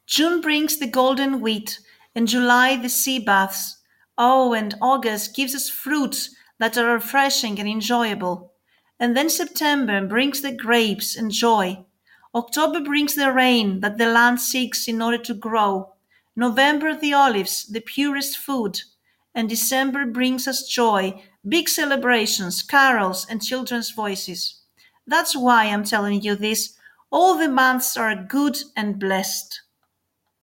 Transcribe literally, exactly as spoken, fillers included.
June brings the golden wheat, and July the sea baths. Oh, and August gives us fruits that are refreshing and enjoyable. And then September brings the grapes and joy. October brings the rain that the land seeks in order to grow. November the olives, the purest food. And December brings us joy, big celebrations, carols, and children's voices. That's why I'm telling you this. All the months are good and blessed.